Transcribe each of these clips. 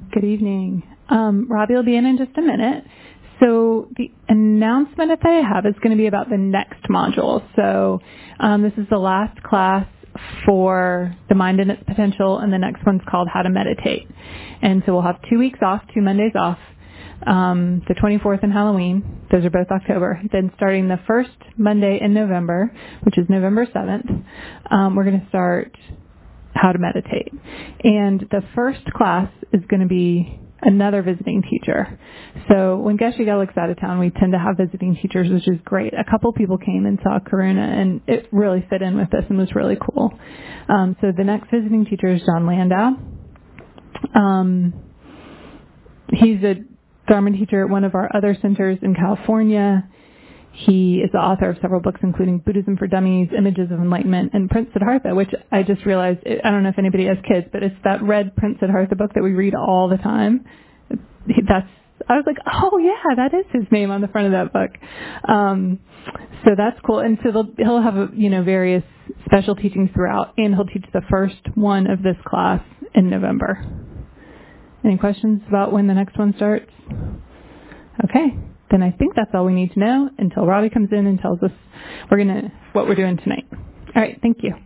Good evening. Robbie will be in just a minute. So the announcement that I have is going to be about the next module. So this is the last class for the mind and its potential, and the next one's called How to Meditate. And so we'll have 2 weeks off, 2 Mondays off, the 24th and Halloween. Those are both October. Then starting the first Monday in November, which is November 7th, we're going to start How to Meditate. And the first class is going to be another visiting teacher. So when Geshe Gelik's out of town, we tend to have visiting teachers, which is great. A couple people came and saw Karuna, and it really fit in with this and was really cool. So the next visiting teacher is John Landau. He's a Dharma teacher at one of our other centers in California. He is the author of several books, including Buddhism for Dummies, Images of Enlightenment, and Prince Siddhartha, which I just realized, I don't know if anybody has kids, but it's that red Prince Siddhartha book that we read all the time. I was like, oh yeah, that is his name on the front of that book. So that's cool. And so he'll have, various special teachings throughout, and he'll teach the first one of this class in November. Any questions about when the next one starts? Okay. Then I think that's all we need to know until Robbie comes in and tells us what we're doing tonight. All right, thank you.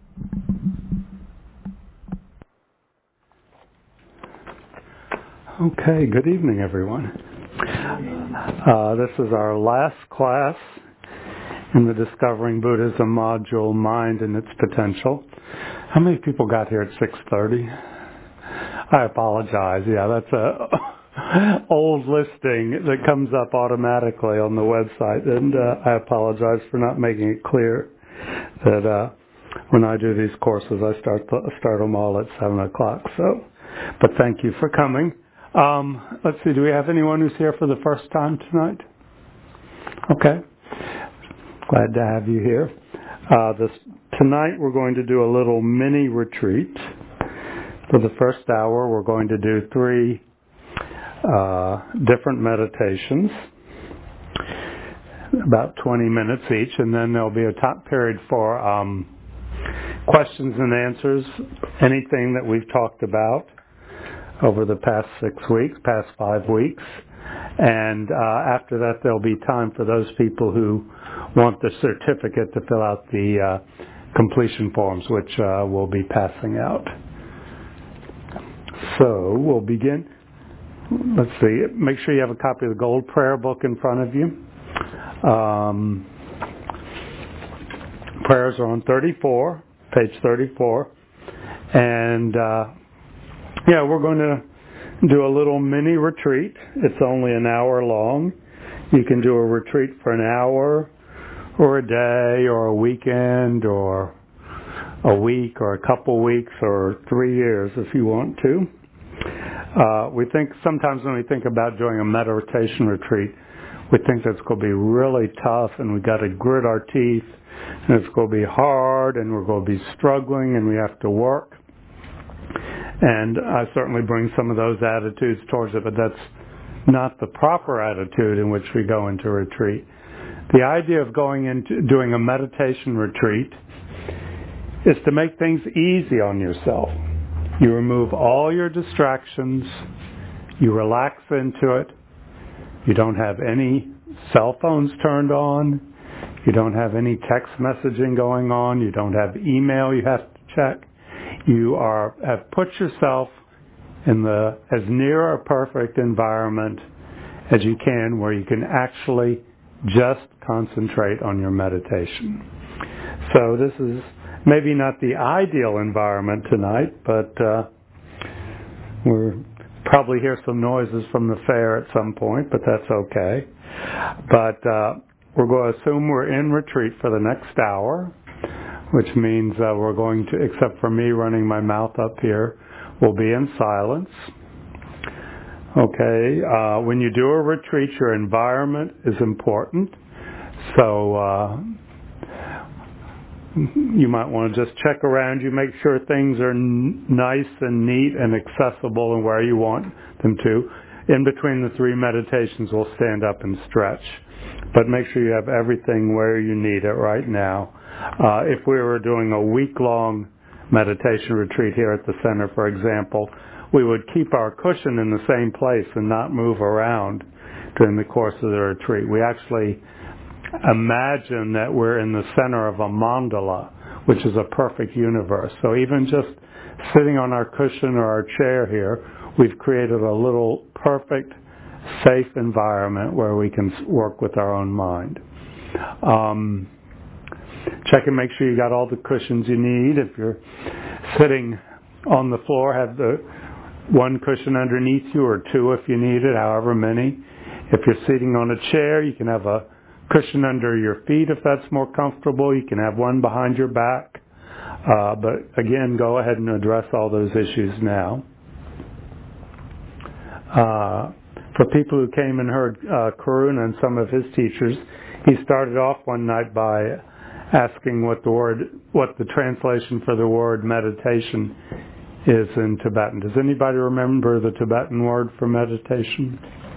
Okay, good evening, everyone. This is our last class in the Discovering Buddhism module, Mind and Its Potential. How many people got here at 6:30? I apologize. Yeah, that's a old listing that comes up automatically on the website, and I apologize for not making it clear that when I do these courses, I start them all at 7 o'clock. So, but thank you for coming. Let's see, do we have anyone who's here for the first time tonight? Okay. Glad to have you here. Tonight we're going to do a little mini retreat. For the first hour, we're going to do 3 different meditations, about 20 minutes each, and then there'll be a top period for questions and answers, anything that we've talked about over the past 5 weeks. And after that, there'll be time for those people who want the certificate to fill out the completion forms, which we'll be passing out. So we'll begin. Let's see. Make sure you have a copy of the Gold Prayer Book in front of you. Prayers are on page 34. And we're going to do a little mini retreat. It's only an hour long. You can do a retreat for an hour or a day or a weekend or a week or a couple weeks or 3 years if you want to. We think sometimes when we think about doing a meditation retreat, we think that's going to be really tough and we've got to grit our teeth and it's going to be hard and we're going to be struggling and we have to work. And I certainly bring some of those attitudes towards it, but that's not the proper attitude in which we go into retreat. The idea of going into doing a meditation retreat is to make things easy on yourself. You remove all your distractions. You relax into it. You don't have any cell phones turned on. You don't have any text messaging going on. You don't have email you have to check. You have put yourself in as near a perfect environment as you can where you can actually just concentrate on your meditation. So this is maybe not the ideal environment tonight, but we'll probably hear some noises from the fair at some point, but that's okay. But we're going to assume we're in retreat for the next hour, which means we're going to, except for me running my mouth up here, we'll be in silence. Okay, when you do a retreat, your environment is important. So you might want to just check around you, make sure things are nice and neat and accessible and where you want them to. In between the 3 meditations, we'll stand up and stretch. But make sure you have everything where you need it right now. If we were doing a week-long meditation retreat here at the center, for example, we would keep our cushion in the same place and not move around during the course of the retreat. We actually imagine that we're in the center of a mandala, which is a perfect universe. So even just sitting on our cushion or our chair here, we've created a little perfect, safe environment where we can work with our own mind. Check and make sure you got all the cushions you need. If you're sitting on the floor, have the one cushion underneath you, or two if you need it, however many. If you're sitting on a chair, you can have a cushion under your feet if that's more comfortable. You can have one behind your back. But again, go ahead and address all those issues now. For people who came and heard Karuna and some of his teachers, he started off one night by asking what the translation for the word meditation is in Tibetan. Does anybody remember the Tibetan word for meditation?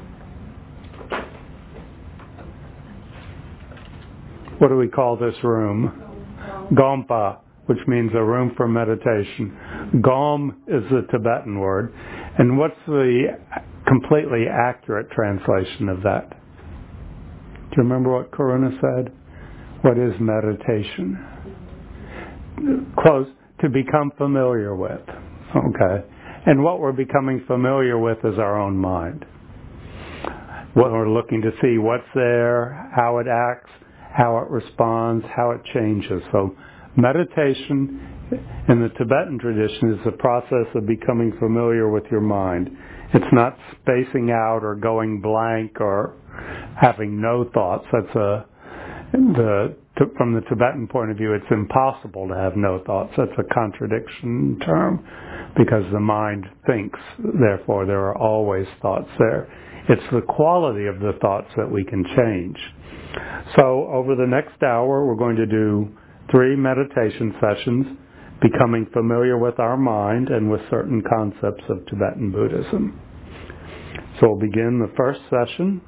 What do we call this room? Gompa, which means a room for meditation. Gom is the Tibetan word. And what's the completely accurate translation of that? Do you remember what Karuna said? What is meditation? Close. To become familiar with. Okay. And what we're becoming familiar with is our own mind. What we're looking to see, what's there, how it acts, how it responds, how it changes. So meditation in the Tibetan tradition is the process of becoming familiar with your mind. It's not spacing out or going blank or having no thoughts. From the Tibetan point of view, it's impossible to have no thoughts. That's a contradiction term because the mind thinks. Therefore, there are always thoughts there. It's the quality of the thoughts that we can change. So over the next hour, we're going to do 3 meditation sessions, becoming familiar with our mind and with certain concepts of Tibetan Buddhism. So we'll begin the first session.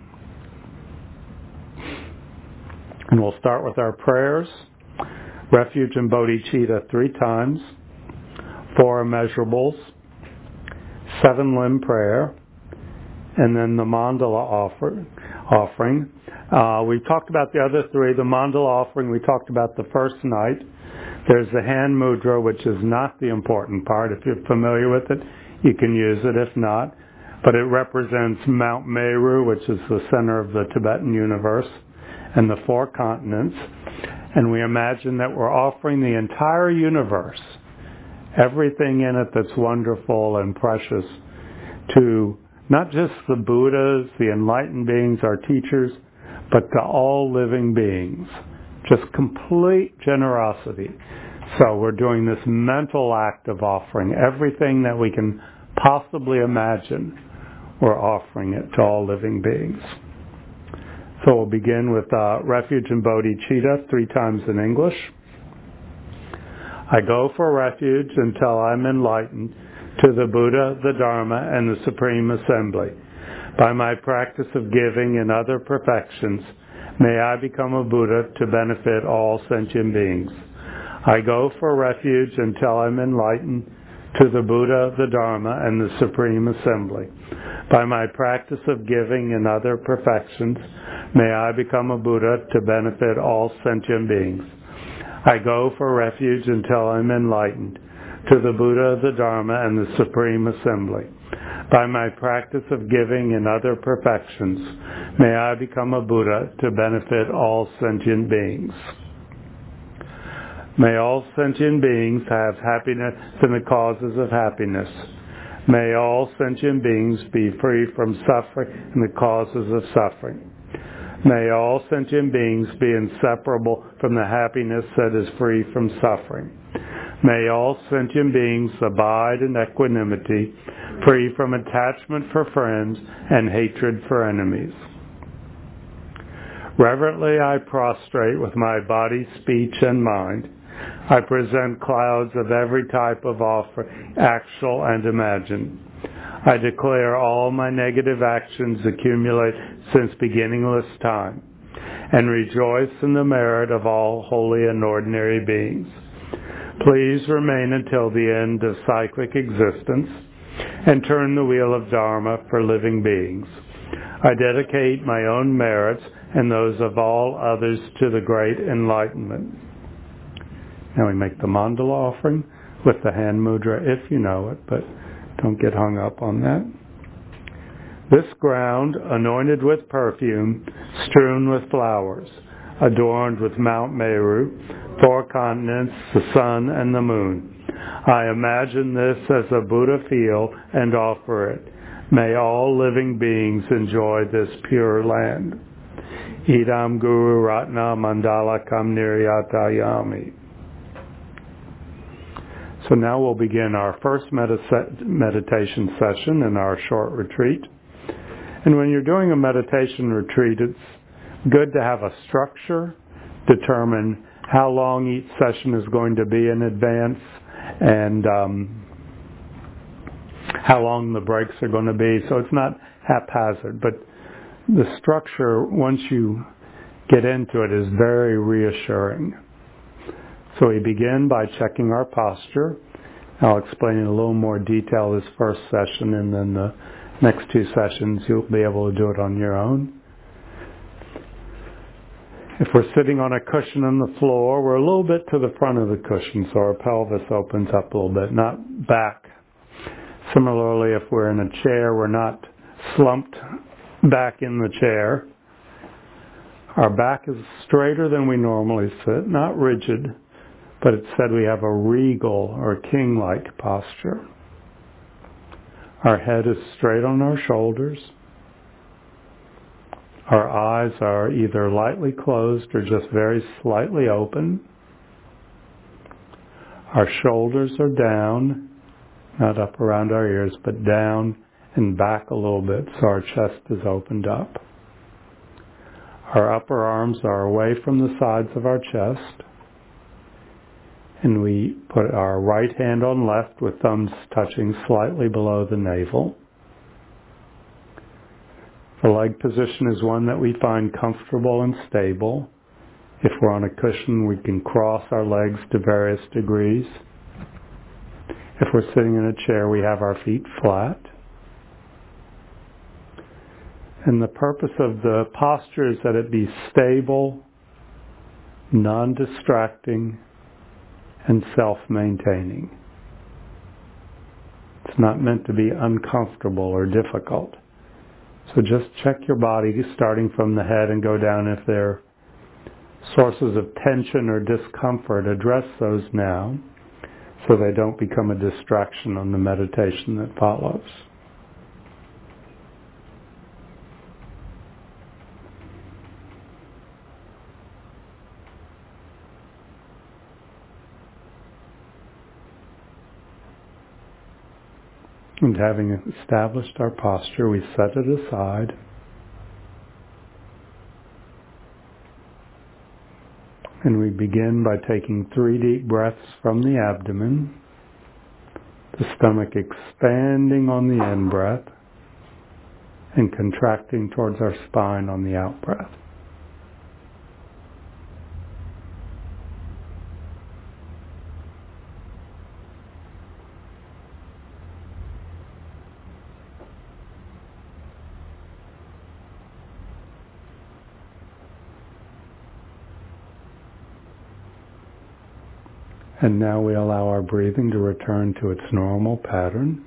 And we'll start with our prayers. Refuge and bodhicitta 3 times. 4 immeasurables. 7-limb prayer. And then the mandala offering. We talked about the other 3. The mandala offering we talked about the first night. There's the hand mudra, which is not the important part. If you're familiar with it, you can use it. If not, but it represents Mount Meru, which is the center of the Tibetan universe, and the 4 continents. And we imagine that we're offering the entire universe, everything in it that's wonderful and precious, to not just the Buddhas, the enlightened beings, our teachers, but to all living beings. Just complete generosity. So we're doing this mental act of offering everything that we can possibly imagine. We're offering it to all living beings. So we'll begin with refuge and bodhicitta 3 times in English. I go for refuge until I'm enlightened to the Buddha, the Dharma, and the Supreme Assembly. By my practice of giving and other perfections, may I become a Buddha to benefit all sentient beings. I go for refuge until I'm enlightened to the Buddha, the Dharma, and the Supreme Assembly. By my practice of giving and other perfections, may I become a Buddha to benefit all sentient beings. I go for refuge until I'm enlightened to the Buddha, the Dharma, and the Supreme Assembly. By my practice of giving and other perfections, may I become a Buddha to benefit all sentient beings. May all sentient beings have happiness and the causes of happiness. May all sentient beings be free from suffering and the causes of suffering. May all sentient beings be inseparable from the happiness that is free from suffering. May all sentient beings abide in equanimity, free from attachment for friends and hatred for enemies. Reverently I prostrate with my body, speech, and mind. I present clouds of every type of offering, actual and imagined. I declare all my negative actions accumulate since beginningless time, and rejoice in the merit of all holy and ordinary beings. Please remain until the end of cyclic existence. and turn the wheel of Dharma for living beings. I dedicate my own merits and those of all others to the great enlightenment. Now we make the mandala offering with the hand mudra if you know it, but don't get hung up on that. This ground, anointed with perfume, strewn with flowers, adorned with Mount Meru, 4 continents, the sun, and the moon. I imagine this as a Buddha feel and offer it. May all living beings enjoy this pure land. Idam Guru Ratna Mandala Kam Niryatayami. So now we'll begin our first meditation session in our short retreat. And when you're doing a meditation retreat, it's good to have a structure, determine how long each session is going to be in advance, and how long the breaks are going to be. So it's not haphazard, but the structure, once you get into it, is very reassuring. So we begin by checking our posture. I'll explain in a little more detail this first session, and then the next 2 sessions you'll be able to do it on your own. If we're sitting on a cushion on the floor, we're a little bit to the front of the cushion, so our pelvis opens up a little bit, not back. Similarly, if we're in a chair, we're not slumped back in the chair. Our back is straighter than we normally sit, not rigid, but it's said we have a regal or king-like posture. Our head is straight on our shoulders. Our eyes are either lightly closed or just very slightly open. Our shoulders are down, not up around our ears, but down and back a little bit so our chest is opened up. Our upper arms are away from the sides of our chest, and we put our right hand on left with thumbs touching slightly below the navel. The leg position is one that we find comfortable and stable. If we're on a cushion, we can cross our legs to various degrees. If we're sitting in a chair, we have our feet flat. And the purpose of the posture is that it be stable, non-distracting, and self-maintaining. It's not meant to be uncomfortable or difficult. So just check your body starting from the head and go down. If there are sources of tension or discomfort, address those now so they don't become a distraction on the meditation that follows. And having established our posture, we set it aside. And we begin by taking 3 deep breaths from the abdomen, the stomach expanding on the in-breath and contracting towards our spine on the out-breath. And now we allow our breathing to return to its normal pattern.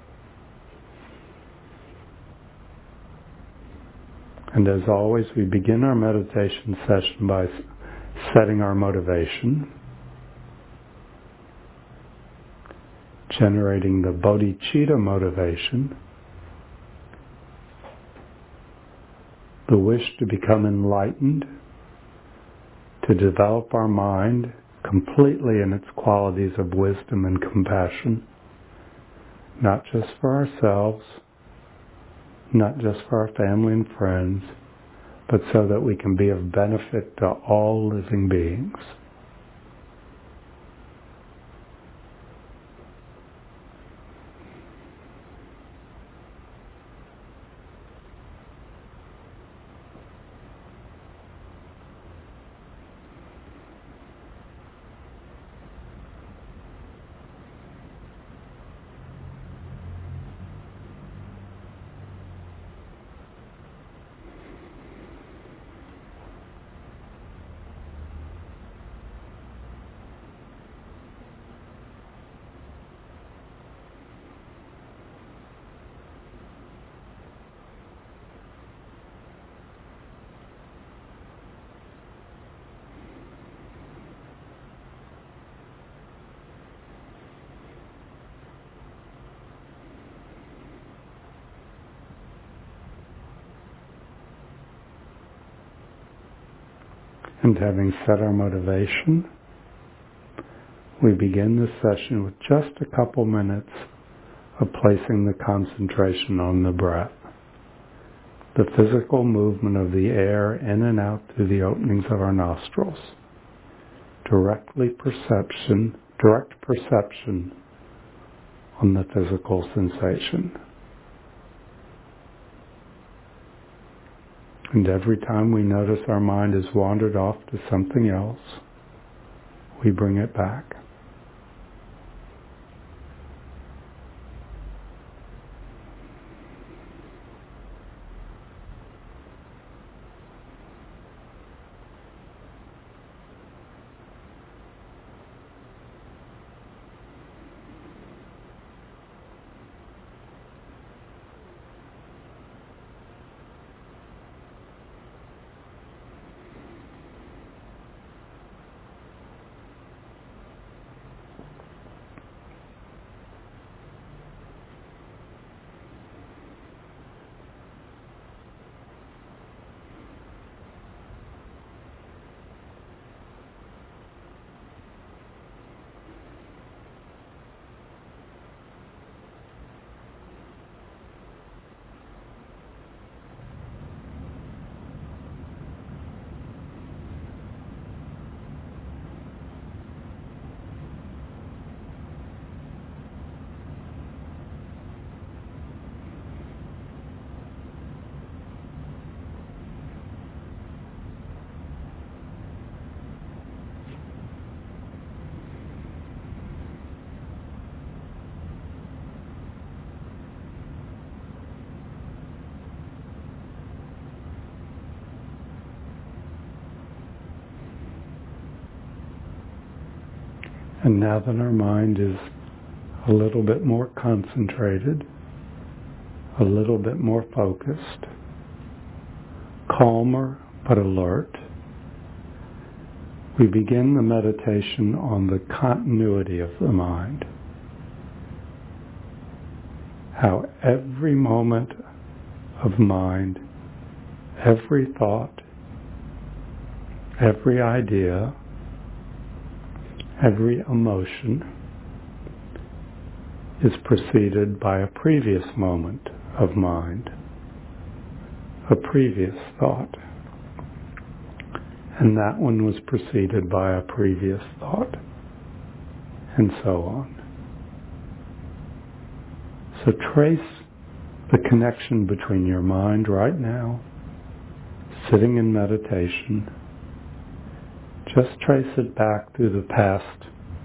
And as always, we begin our meditation session by setting our motivation, generating the bodhicitta motivation, the wish to become enlightened, to develop our mind completely in its qualities of wisdom and compassion, not just for ourselves, not just for our family and friends, but so that we can be of benefit to all living beings. And having set our motivation, we begin this session with just a couple minutes of placing the concentration on the breath, the physical movement of the air in and out through the openings of our nostrils, direct perception on the physical sensation. And every time we notice our mind has wandered off to something else, we bring it back. And now that our mind is a little bit more concentrated, a little bit more focused, calmer but alert, we begin the meditation on the continuity of the mind. How every moment of mind, every thought, every idea, every emotion is preceded by a previous moment of mind, a previous thought, and that one was preceded by a previous thought, and so on. So trace the connection between your mind right now, sitting in meditation. Just trace it back through the past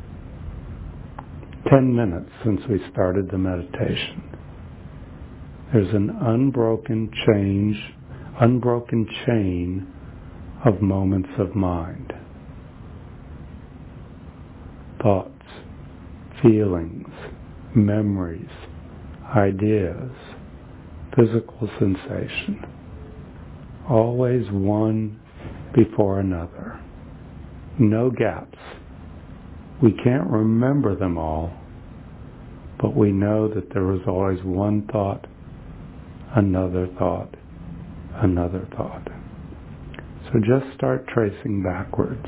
10 minutes since we started the meditation. There's an unbroken chain of moments of mind. Thoughts, feelings, memories, ideas, physical sensation. Always one before another. No gaps. We can't remember them all, but we know that there was always one thought, another thought, another thought. So just start tracing backwards.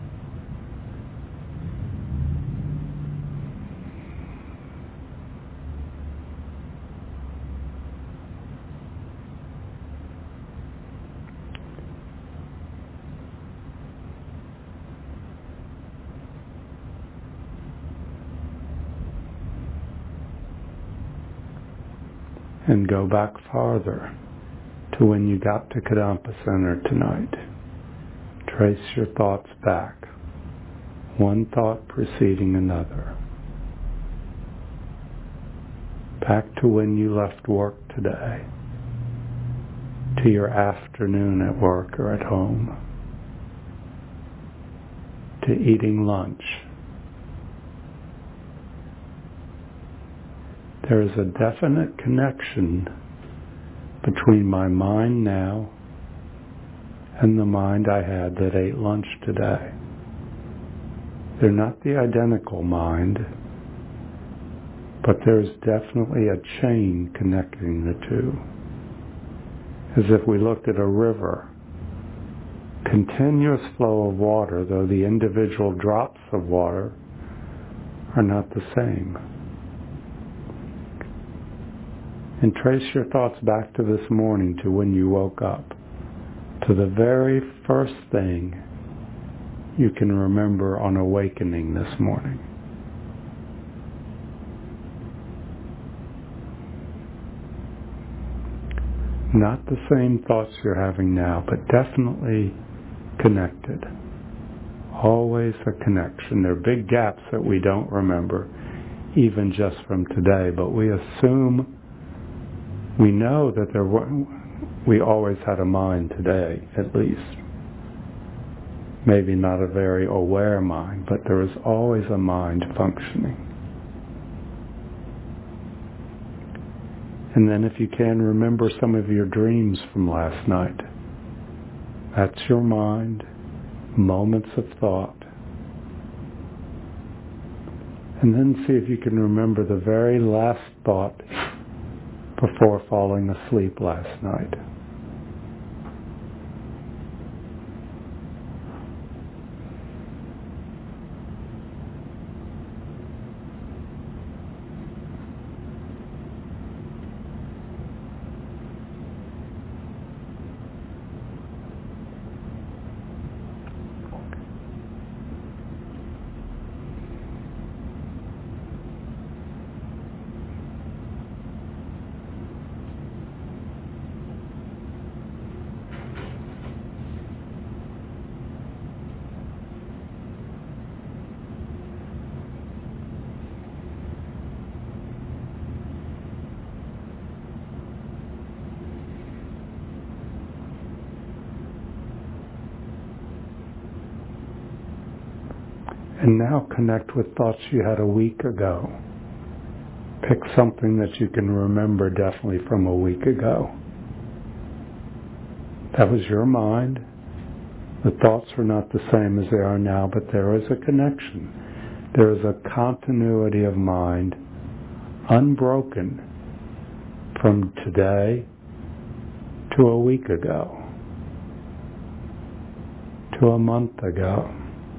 And go back farther to when you got to Kadampa Center tonight. Trace your thoughts back, one thought preceding another. Back to when you left work today, to your afternoon at work or at home, to eating lunch. There is a definite connection between my mind now and the mind I had that ate lunch today. They're not the identical mind, but there's definitely a chain connecting the two. As if we looked at a river continuous flow of water, though the individual drops of water are not the same. And trace your thoughts back to this morning, to when you woke up, to the very first thing you can remember on awakening this morning. Not the same thoughts you're having now, but definitely connected. Always a connection. There are big gaps that we don't remember, even just from today, but we assume we know that we always had a mind today, at least. Maybe not a very aware mind, but there is always a mind functioning. And then if you can, remember some of your dreams from last night. That's your mind, moments of thought. And then see if you can remember the very last thought before falling asleep last night. And now connect with thoughts you had a week ago. Pick something that you can remember definitely from a week ago. That was your mind. The thoughts were not the same as they are now, but there is a connection. There is a continuity of mind, unbroken, from today to a week ago, to a month ago.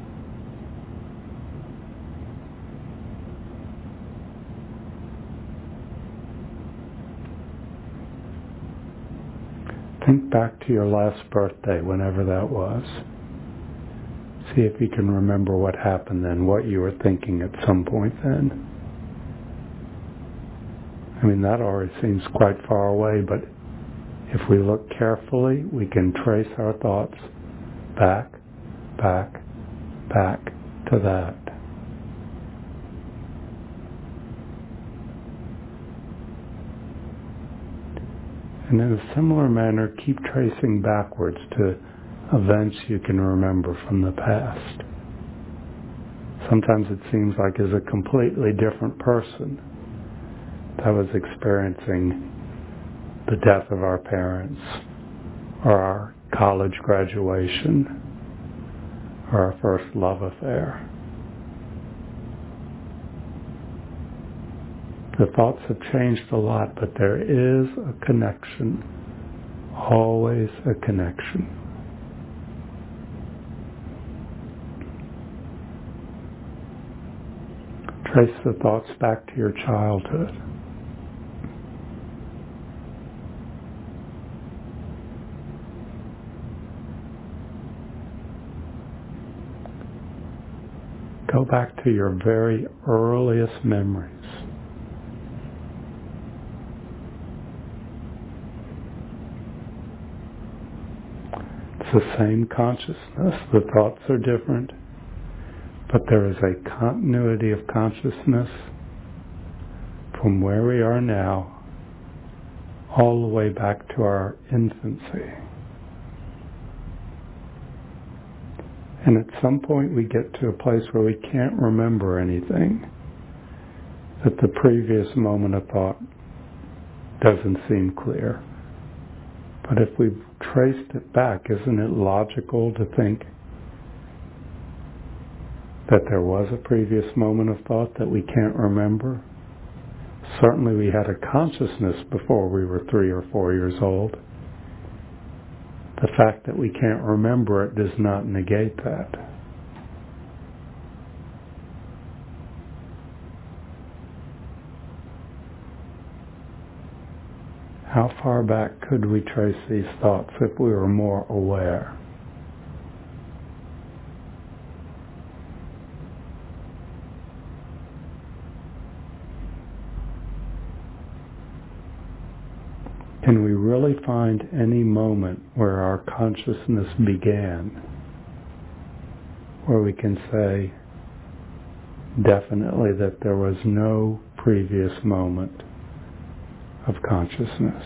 Think back to your last birthday, whenever that was. See if you can remember what happened then, what you were thinking at some point then. I mean, that already seems quite far away, but if we look carefully, we can trace our thoughts back to that. And in a similar manner, keep tracing backwards to events you can remember from the past. Sometimes it seems like as a completely different person that was experiencing the death of our parents, or our college graduation, or our first love affair. The thoughts have changed a lot, but there is a connection, always a connection. Trace the thoughts back to your childhood. Go back to your very earliest memories. It's the same consciousness. The thoughts are different, but there is a continuity of consciousness from where we are now all the way back to our infancy. And at some point we get to a place where we can't remember anything, that the previous moment of thought doesn't seem clear. But if we've traced it back, isn't it logical to think that there was a previous moment of thought that we can't remember? Certainly we had a consciousness before we were 3 or 4 years old. The fact that we can't remember it does not negate that. How far back could we trace these thoughts if we were more aware? Can we really find any moment where our consciousness began, where we can say definitely that there was no previous moment of consciousness?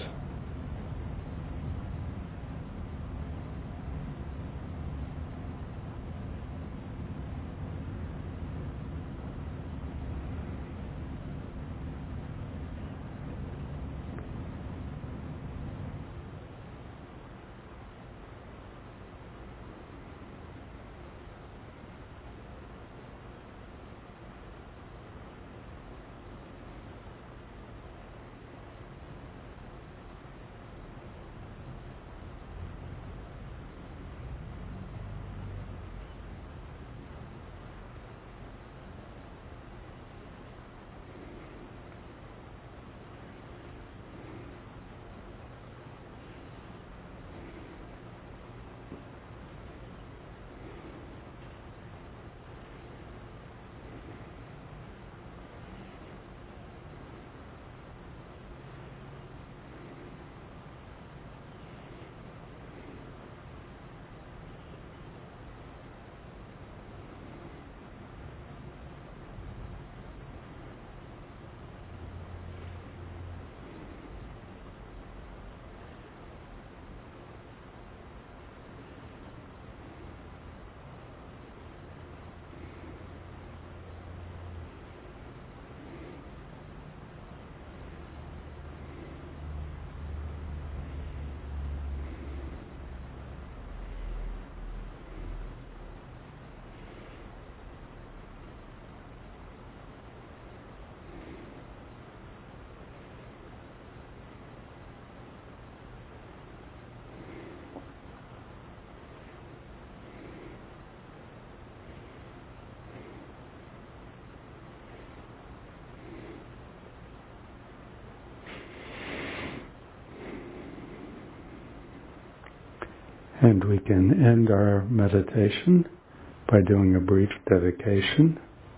And we can end our meditation by doing a brief dedication,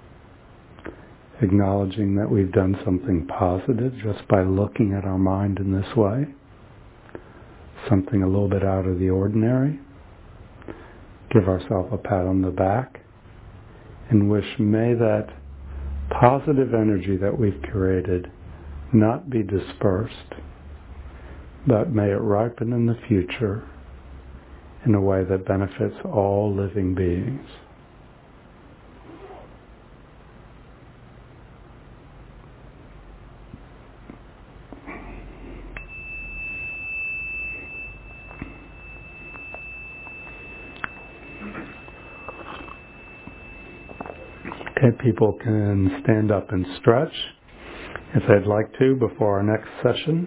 acknowledging that we've done something positive just by looking at our mind in this way, something a little bit out of the ordinary. Give ourselves a pat on the back and wish may that positive energy that we've created not be dispersed, but may it ripen in the future in a way that benefits all living beings. Okay, people can stand up and stretch if they'd like to before our next session.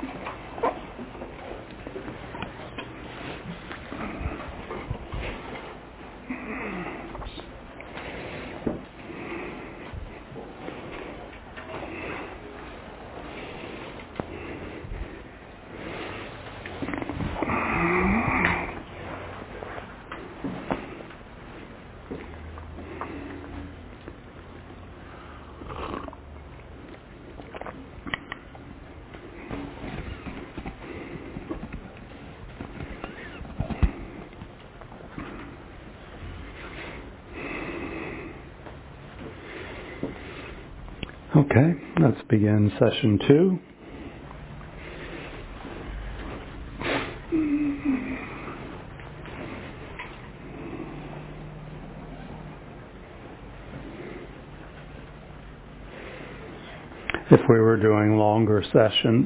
Okay, let's begin session 2. If we were doing longer sessions,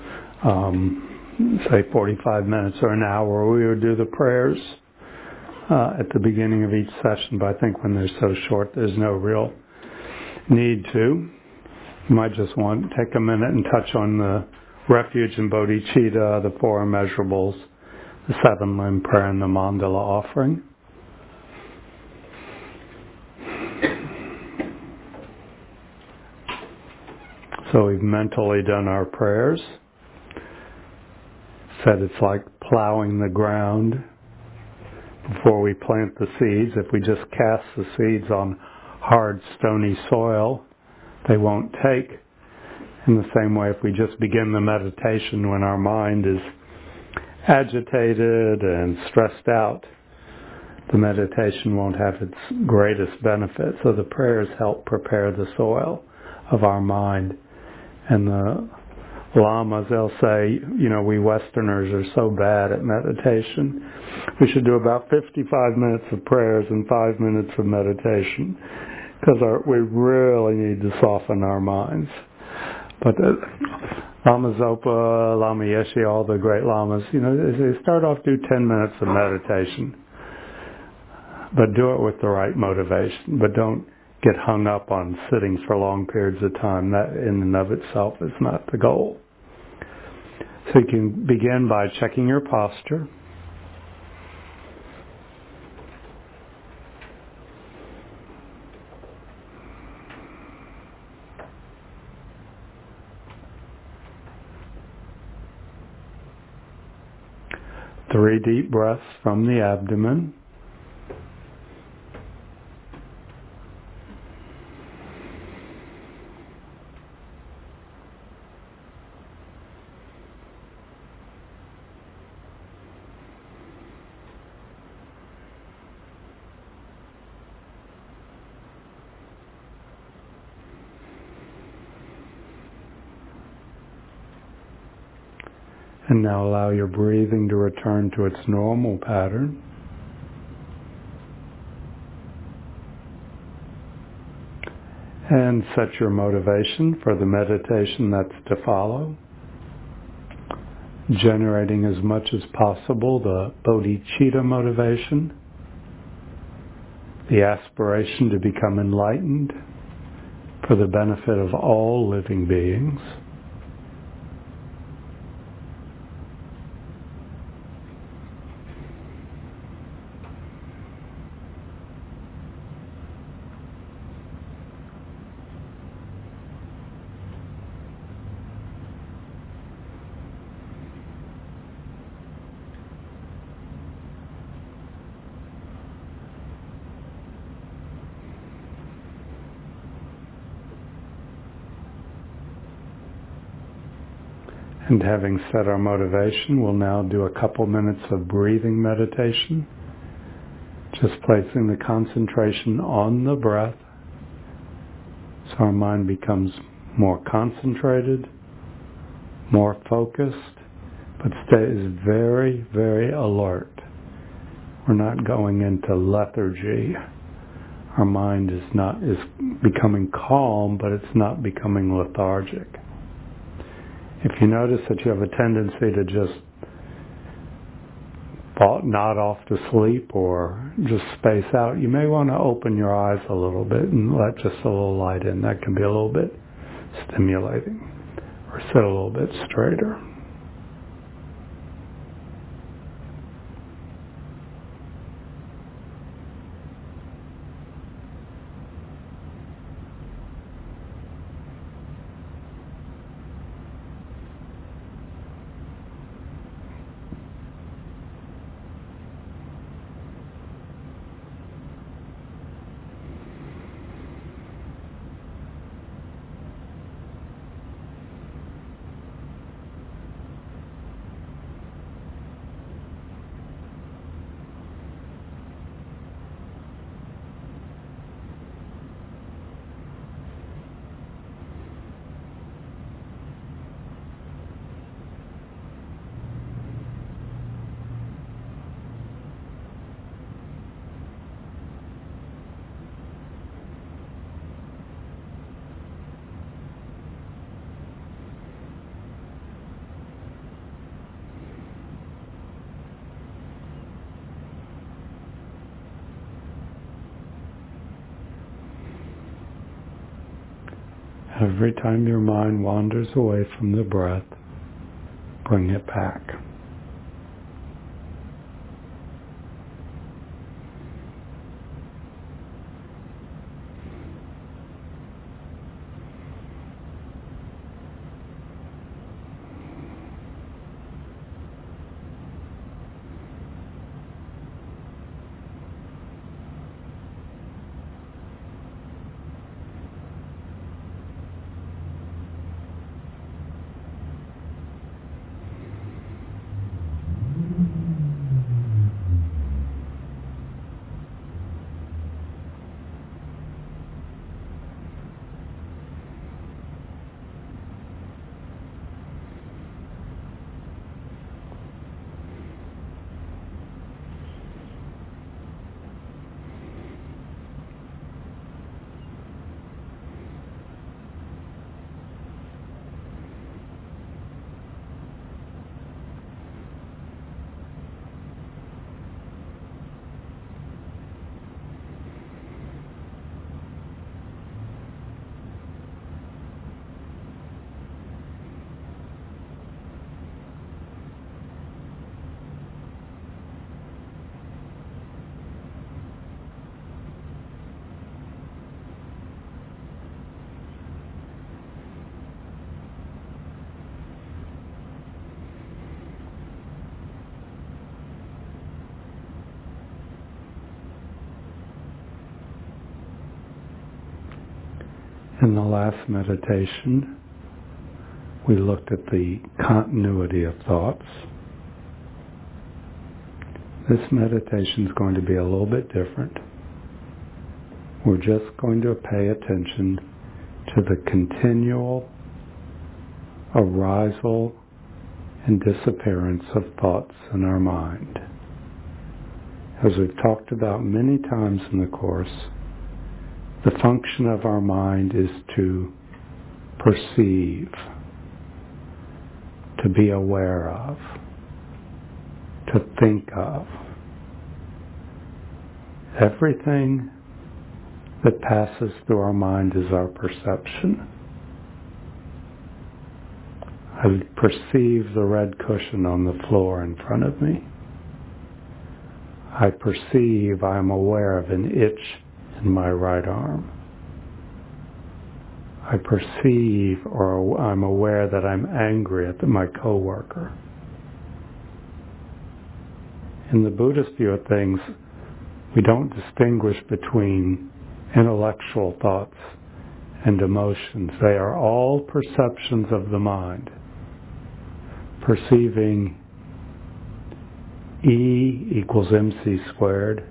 say 45 minutes or an hour, we would do the prayers at the beginning of each session, but I think when they're so short, there's no real need to. You might just want to take a minute and touch on the refuge and bodhicitta, the 4 immeasurables, the 7-limb prayer and the mandala offering. So we've mentally done our prayers. Said it's like plowing the ground before we plant the seeds. If we just cast the seeds on hard, stony soil, they won't take. In the same way, if we just begin the meditation when our mind is agitated and stressed out, the meditation won't have its greatest benefit. So the prayers help prepare the soil of our mind. And the lamas, they'll say, we Westerners are so bad at meditation. We should do about 55 minutes of prayers and 5 minutes of meditation, because we really need to soften our minds. But Lama Zopa, Lama Yeshe, all the great lamas, they start off, do 10 minutes of meditation. But do it with the right motivation. But don't get hung up on sitting for long periods of time. That in and of itself is not the goal. So you can begin by checking your posture. Three deep breaths from the abdomen. And now allow your breathing to return to its normal pattern. And set your motivation for the meditation that's to follow. Generating as much as possible the bodhicitta motivation, the aspiration to become enlightened for the benefit of all living beings. And having set our motivation, we'll now do a couple minutes of breathing meditation, just placing the concentration on the breath so our mind becomes more concentrated, more focused, but stays very, very alert. We're not going into lethargy. Our mind is becoming calm, but it's not becoming lethargic. If you notice that you have a tendency to just nod off to sleep or just space out, you may want to open your eyes a little bit and let just a little light in. That can be a little bit stimulating. Or sit a little bit straighter. Every time your mind wanders away from the breath, bring it back. In the last meditation, we looked at the continuity of thoughts. This meditation is going to be a little bit different. We're just going to pay attention to the continual arisal and disappearance of thoughts in our mind. As we've talked about many times in the Course, the function of our mind is to perceive, to be aware of, to think of. Everything that passes through our mind is our perception. I perceive the red cushion on the floor in front of me. I perceive, I'm aware of an itch in my right arm. I perceive, or I'm aware that I'm angry at my coworker. In the Buddhist view of things, we don't distinguish between intellectual thoughts and emotions. They are all perceptions of the mind. Perceiving E equals mc squared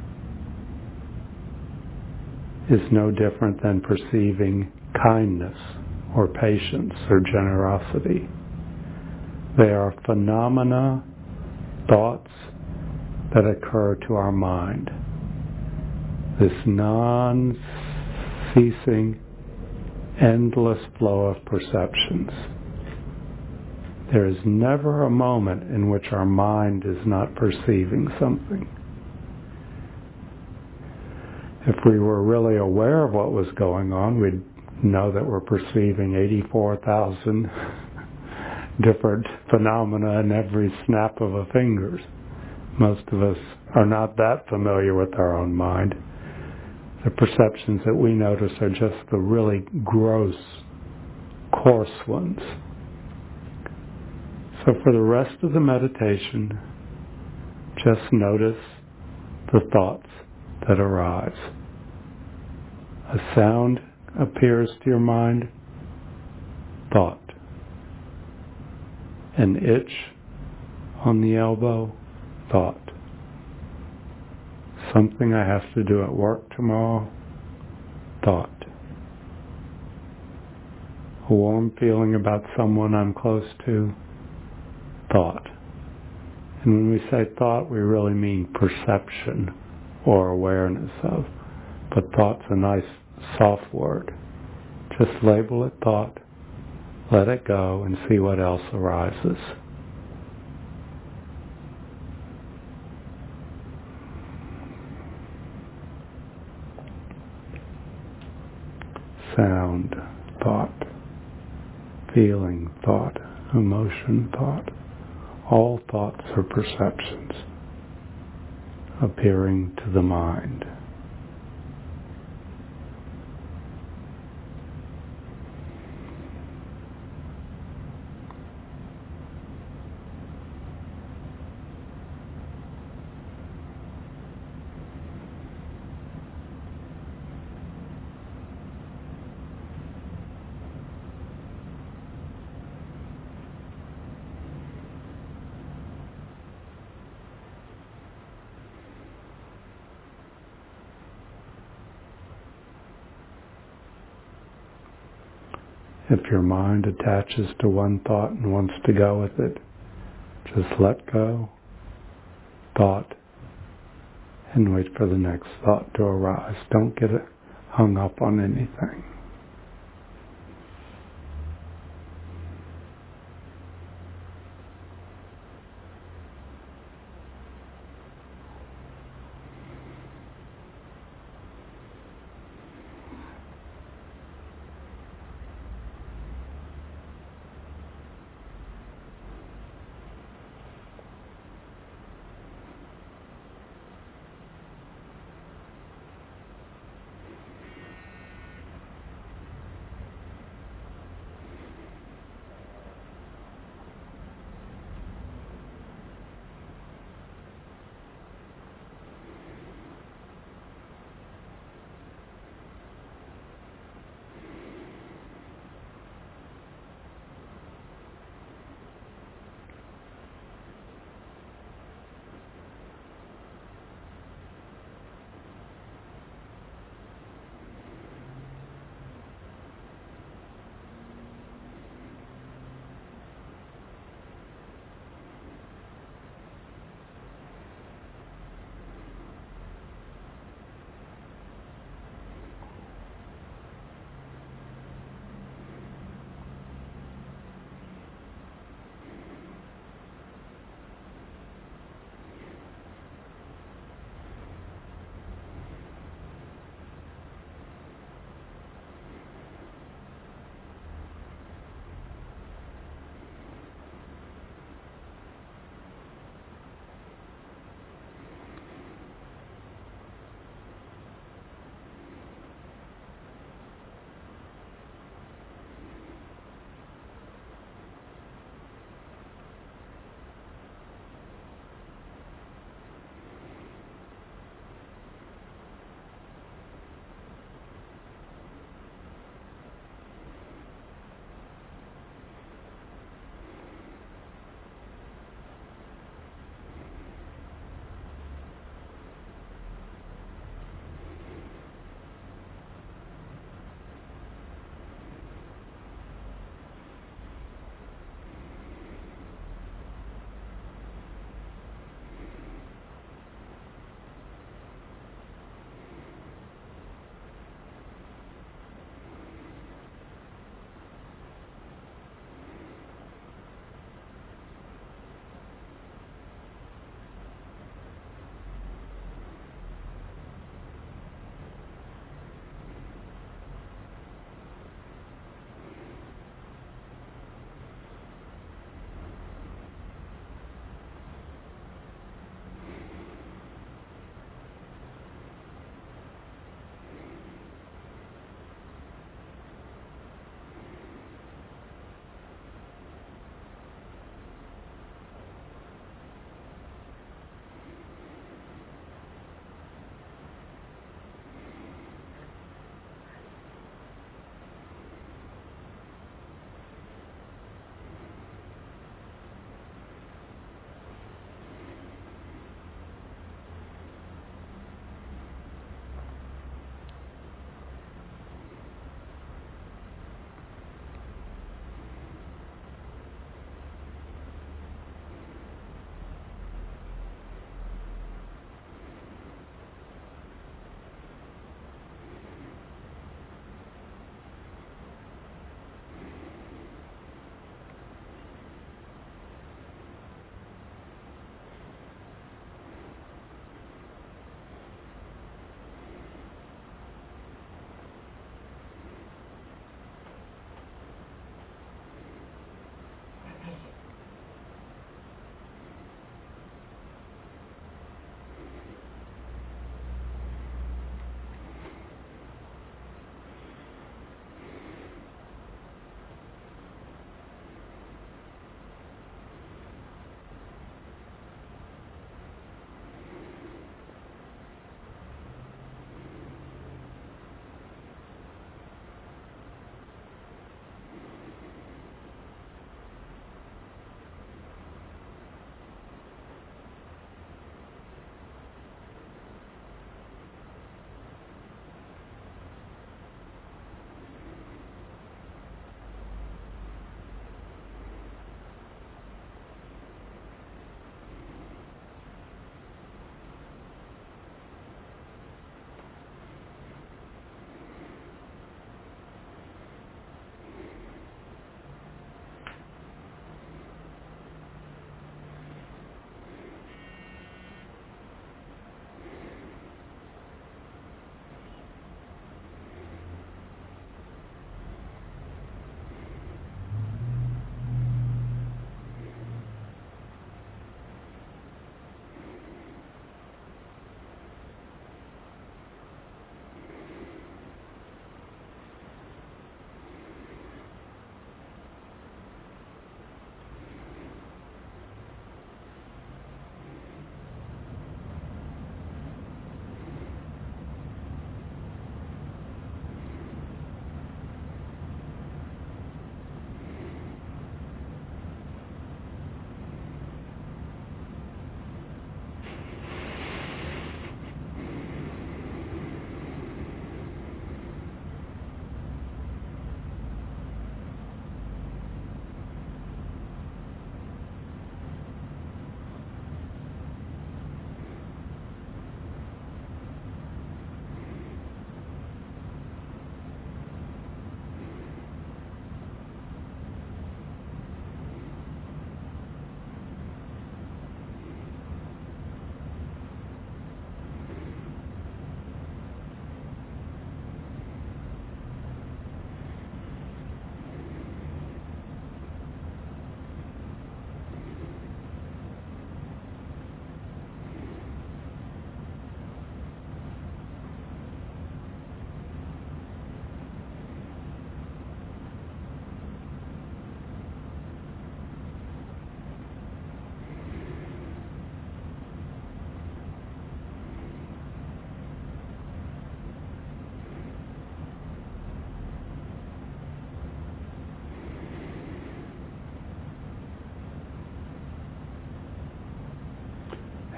is no different than perceiving kindness or patience or generosity. They are phenomena, thoughts that occur to our mind. This non-ceasing, endless flow of perceptions. There is never a moment in which our mind is not perceiving something. If we were really aware of what was going on, we'd know that we're perceiving 84,000 different phenomena in every snap of a finger. Most of us are not that familiar with our own mind. The perceptions that we notice are just the really gross, coarse ones. So for the rest of the meditation, just notice the thoughts that arise. A sound appears to your mind, thought. An itch on the elbow, thought. Something I have to do at work tomorrow, thought. A warm feeling about someone I'm close to, thought. And when we say thought, we really mean perception or awareness of. But thought's a nice soft word. Just label it thought, let it go, and see what else arises. Sound, thought. Feeling, thought. Emotion, thought. All thoughts are perceptions appearing to the mind. If your mind attaches to one thought and wants to go with it, just let go, thought, and wait for the next thought to arise. Don't get hung up on anything.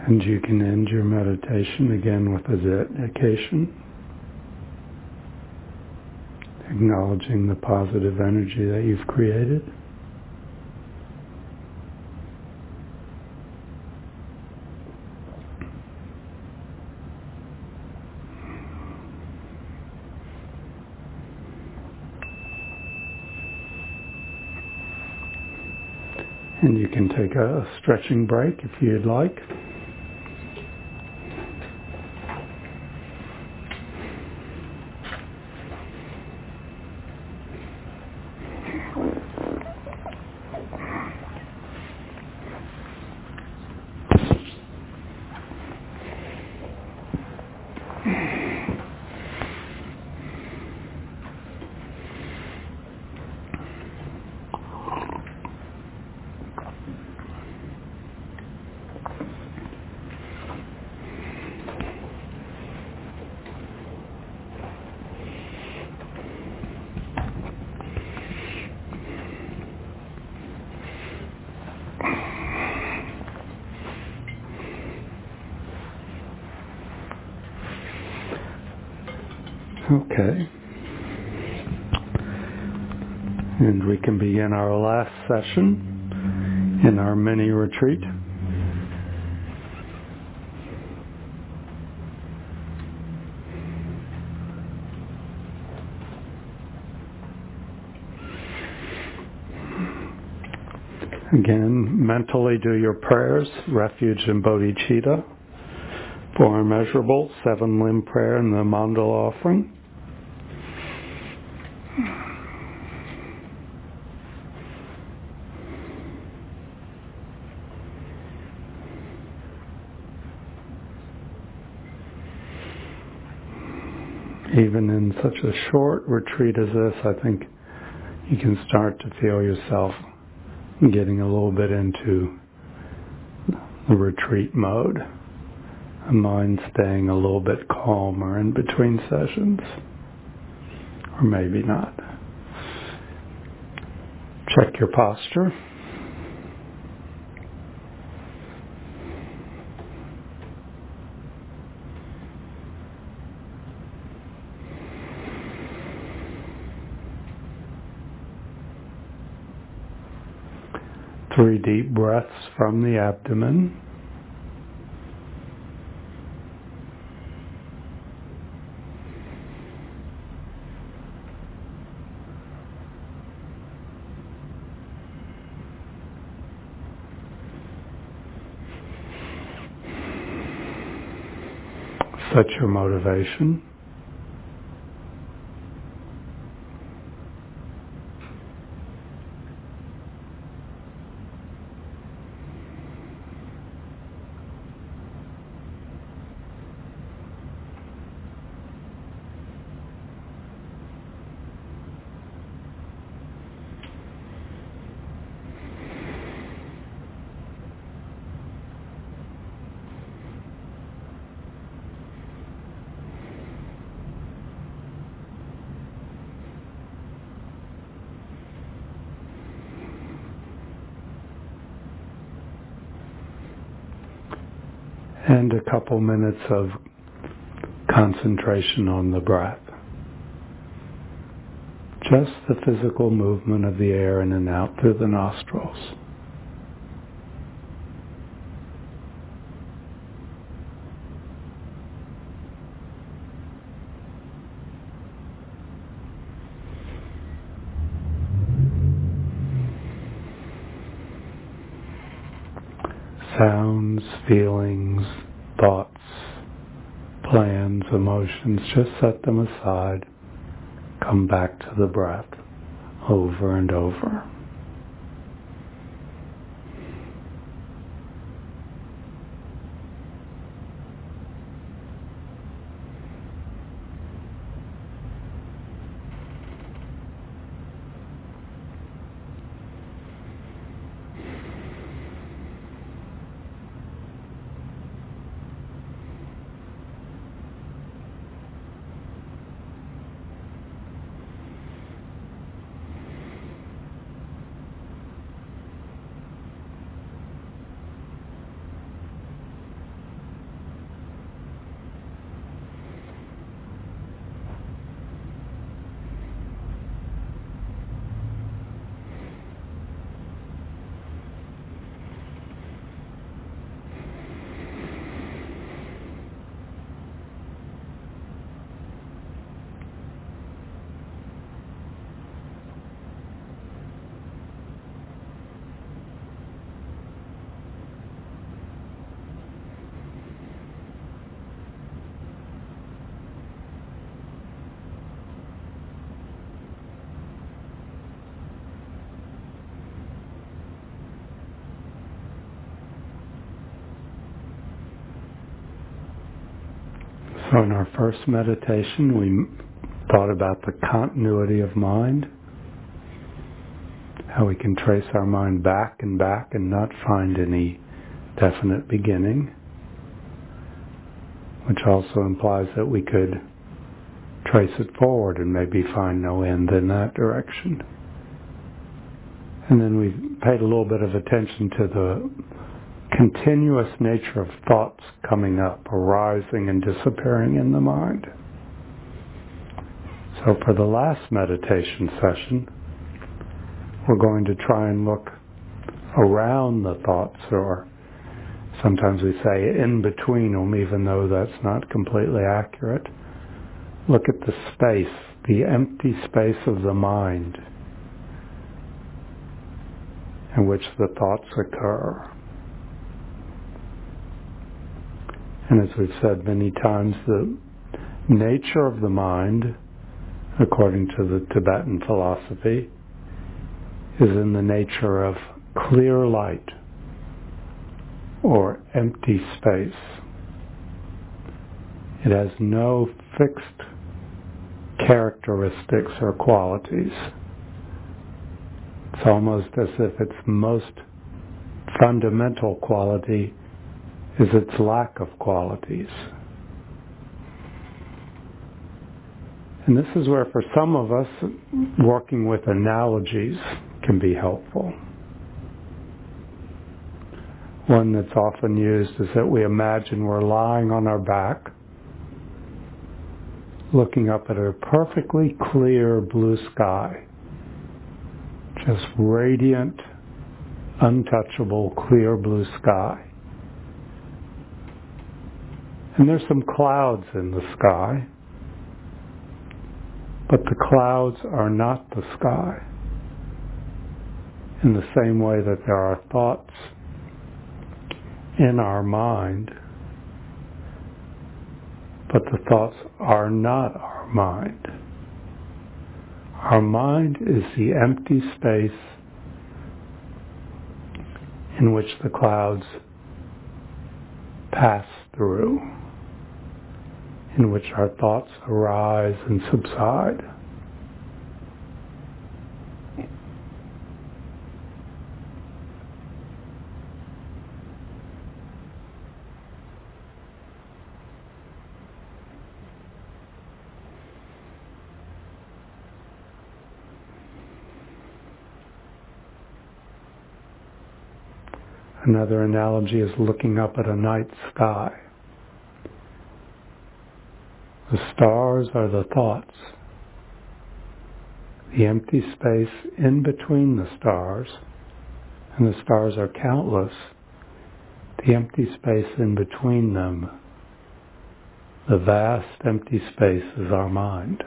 And you can end your meditation again with a dedication, acknowledging the positive energy that you've created. And you can take a stretching break if you'd like. Okay. And we can begin our last session in our mini retreat. Again, mentally do your prayers, refuge and bodhicitta, for immeasurable, 7-limb prayer and the mandala offering. Even in such a short retreat as this, I think you can start to feel yourself getting a little bit into the retreat mode. A mind staying a little bit calmer in between sessions. Or maybe not. Check your posture. Three deep breaths from the abdomen. Set your motivation. And a couple minutes of concentration on the breath. Just the physical movement of the air in and out through the nostrils. Sounds, feelings, thoughts, plans, emotions, just set them aside. Come back to the breath over and over. So in our first meditation, we thought about the continuity of mind, how we can trace our mind back and back and not find any definite beginning, which also implies that we could trace it forward and maybe find no end in that direction. And then we paid a little bit of attention to the continuous nature of thoughts coming up, arising and disappearing in the mind. So for the last meditation session, we're going to try and look around the thoughts, or sometimes we say in between them, even though that's not completely accurate. Look at the space, the empty space of the mind in which the thoughts occur. And as we've said many times, the nature of the mind, according to the Tibetan philosophy, is in the nature of clear light or empty space. It has no fixed characteristics or qualities. It's almost as if its most fundamental quality is its lack of qualities. And this is where, for some of us, working with analogies can be helpful. One that's often used is that we imagine we're lying on our back, looking up at a perfectly clear blue sky, just radiant, untouchable, clear blue sky. And there's some clouds in the sky, but the clouds are not the sky. In the same way that there are thoughts in our mind, but the thoughts are not our mind. Our mind is the empty space in which the clouds pass through, in which our thoughts arise and subside. Another analogy is looking up at a night sky. The stars are the thoughts. The empty space in between the stars, and the stars are countless, the empty space in between them, the vast empty space is our mind.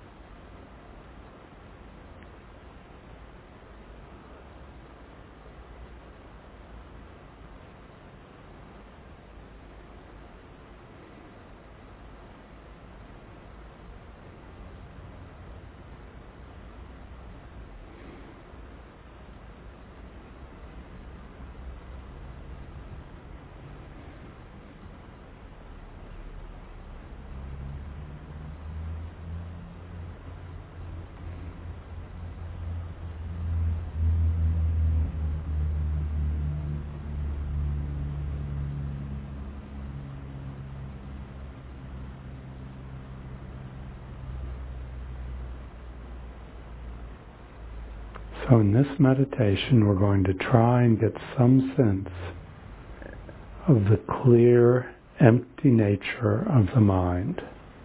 So in this meditation, we're going to try and get some sense of the clear, empty nature of the mind.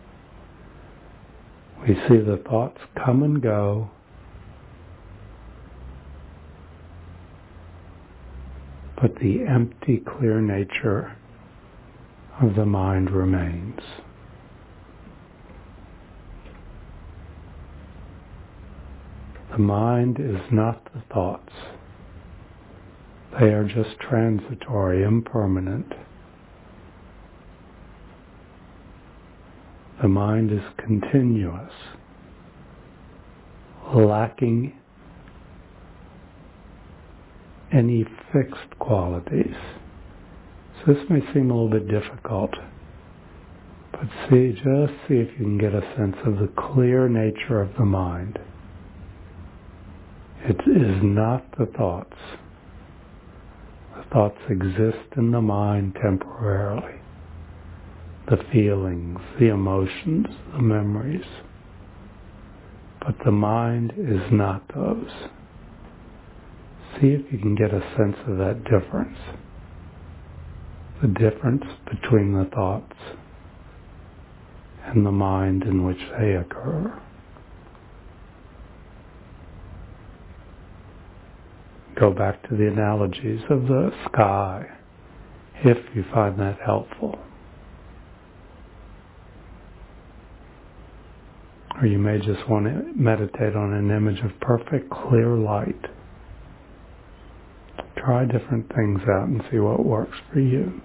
We see the thoughts come and go, but the empty, clear nature of the mind remains. The mind is not the thoughts. They are just transitory, impermanent. The mind is continuous, lacking any fixed qualities. So this may seem a little bit difficult, But just see if you can get a sense of the clear nature of the mind. It is not the thoughts. The thoughts exist in the mind temporarily. The feelings, the emotions, the memories. But the mind is not those. See if you can get a sense of that difference. The difference between the thoughts and the mind in which they occur. Go back to the analogies of the sky, if you find that helpful. Or you may just want to meditate on an image of perfect clear light. Try different things out and see what works for you.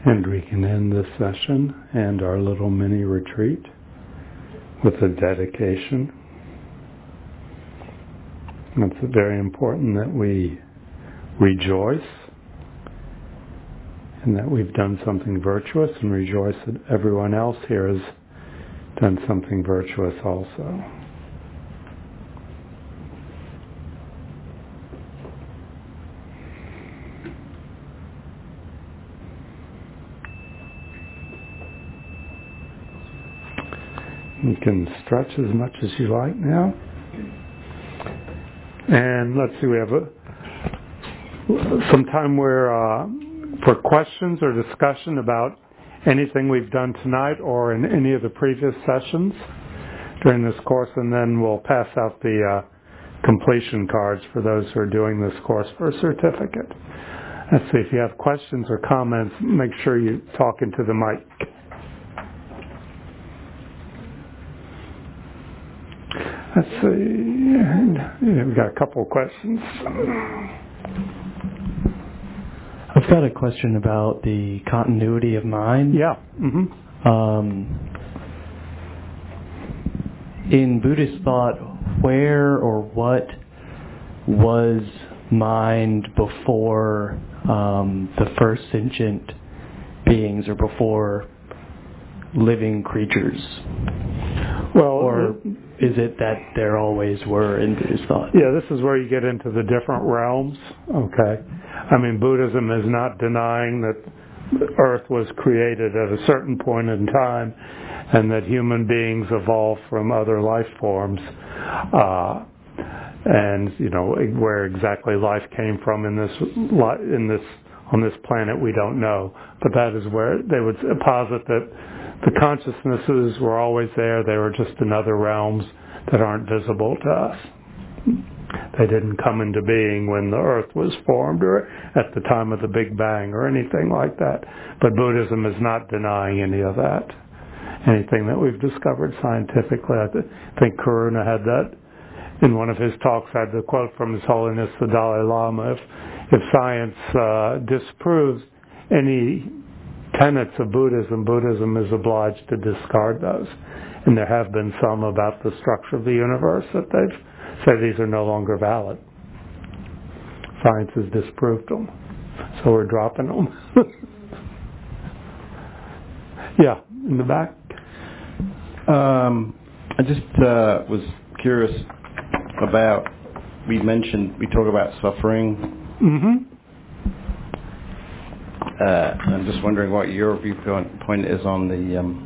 And we can end this session and our little mini retreat with a dedication. It's very important that we rejoice and that we've done something virtuous, and rejoice that everyone else here has done something virtuous also. You can stretch as much as you like now. And let's see, we have some time where for questions or discussion about anything we've done tonight or in any of the previous sessions during this course, and then we'll pass out the completion cards for those who are doing this course for a certificate. Let's see, if you have questions or comments, make sure you talk into the mic. Let's see, we've got a couple of questions. I've got a question about the continuity of mind. Yeah. Mm-hmm. In Buddhist thought, where or what was mind before the first sentient beings or before living creatures? Well, or is it that there always were in Buddhist thought? Yeah, this is where you get into the different realms. Okay. I mean, Buddhism is not denying that Earth was created at a certain point in time and that human beings evolved from other life forms. And, you know, where exactly life came from on this planet, we don't know. But that is where they would posit that the consciousnesses were always there. They were just in other realms that aren't visible to us. They didn't come into being when the Earth was formed or at the time of the Big Bang or anything like that. But Buddhism is not denying any of that. Anything that we've discovered scientifically. I think Karuna had that in one of his talks. I had the quote from His Holiness the Dalai Lama. If science disproves any tenets of Buddhism, Buddhism is obliged to discard those. And there have been some about the structure of the universe that they've said these are no longer valid. Science has disproved them. So we're dropping them. Yeah, in the back. I just was curious about, we talk about suffering. Mm-hmm. I'm just wondering what your viewpoint is on the...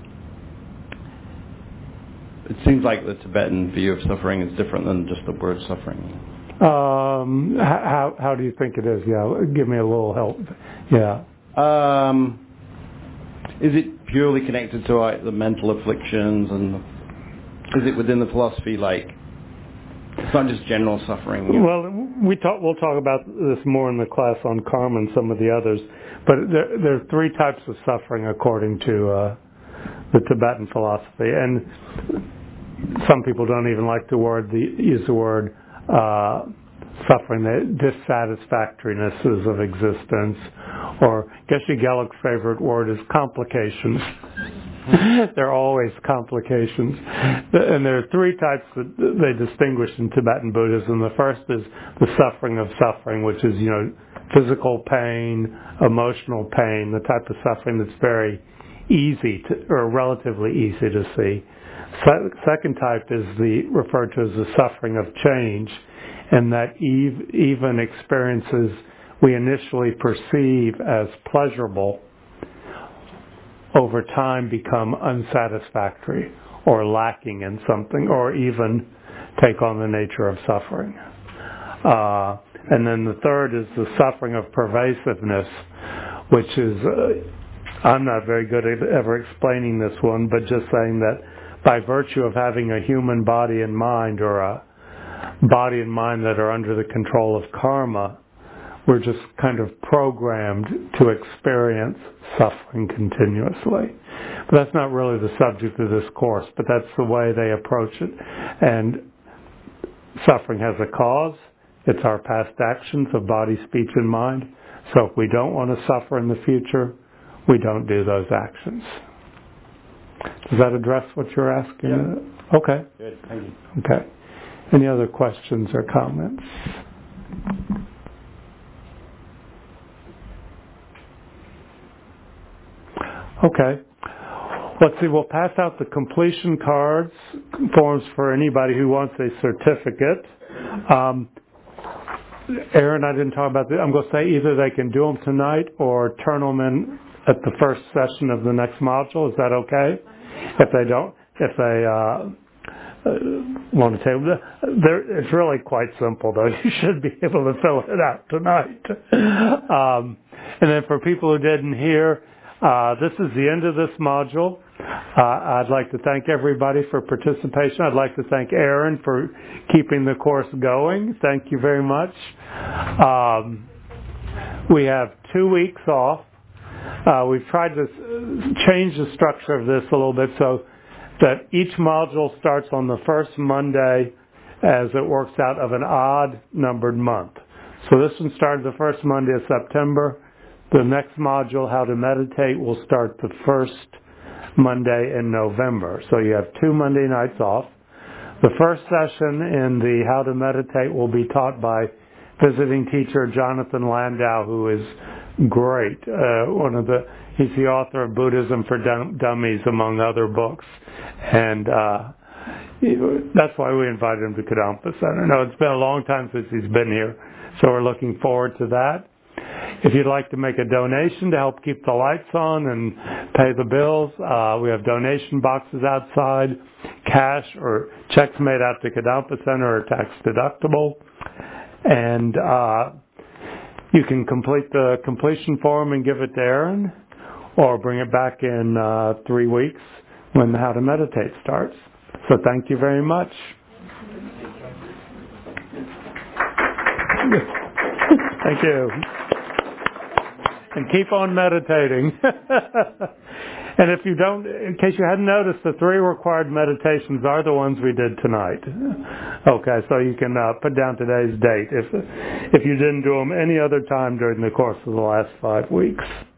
it seems like the Tibetan view of suffering is different than just the word suffering. How do you think it is? Yeah, give me a little help. Yeah. Is it purely connected to like the mental afflictions, and is it within the philosophy like it's not just general suffering? Well, we'll talk about this more in the class on karma and some of the others. But there are three types of suffering according to the Tibetan philosophy, and some people don't even like to use the word suffering, the dissatisfactorinesses of existence, or Geshe Gelik's favorite word is complications. There are always complications. And there are three types that they distinguish in Tibetan Buddhism. The first is the suffering of suffering, which is, you know, physical pain, emotional pain, the type of suffering that's very easy to, or relatively easy to see. Second type is referred to as the suffering of change, and that even experiences we initially perceive as pleasurable over time become unsatisfactory or lacking in something, or even take on the nature of suffering. And then the third is the suffering of pervasiveness, which is, I'm not very good at ever explaining this one, but just saying that by virtue of having a human body and mind, or a body and mind that are under the control of karma, we're just kind of programmed to experience suffering continuously. But that's not really the subject of this course, but that's the way they approach it. And suffering has a cause. It's our past actions of body, speech, and mind. So if we don't want to suffer in the future, we don't do those actions. Does that address what you're asking? Yeah. Okay. Good, thank you. Okay. Any other questions or comments? Okay. Let's see, we'll pass out the completion cards, forms for anybody who wants a certificate. Aaron, I didn't talk about this. I'm going to say either they can do them tonight or turn them in at the first session of the next module. Is that okay? If they want to take them, it's really quite simple, though. You should be able to fill it out tonight. And then for people who didn't hear, this is the end of this module. I'd like to thank everybody for participation. I'd like to thank Aaron for keeping the course going. Thank you very much. We have 2 weeks off. We've tried to change the structure of this a little bit so that each module starts on the first Monday as it works out of an odd numbered month. So this one started the first Monday of September. The next module, How to Meditate, will start the first Monday in November. So you have 2 Monday nights off. The first session in the How to Meditate will be taught by visiting teacher Jonathan Landau, who is great. He's the author of Buddhism for Dummies, among other books. And that's why we invited him to Kadampa Center. No, it's been a long time since he's been here, so we're looking forward to that. If you'd like to make a donation to help keep the lights on and pay the bills, we have donation boxes outside. Cash or checks made out to Kadampa Center are tax deductible. And you can complete the completion form and give it to Aaron, or bring it back in 3 weeks when the How to Meditate starts. So thank you very much. Thank you. And keep on meditating. And if you don't, in case you hadn't noticed, the 3 required meditations are the ones we did tonight. Okay, so you can put down today's date if you didn't do them any other time during the course of the last 5 weeks.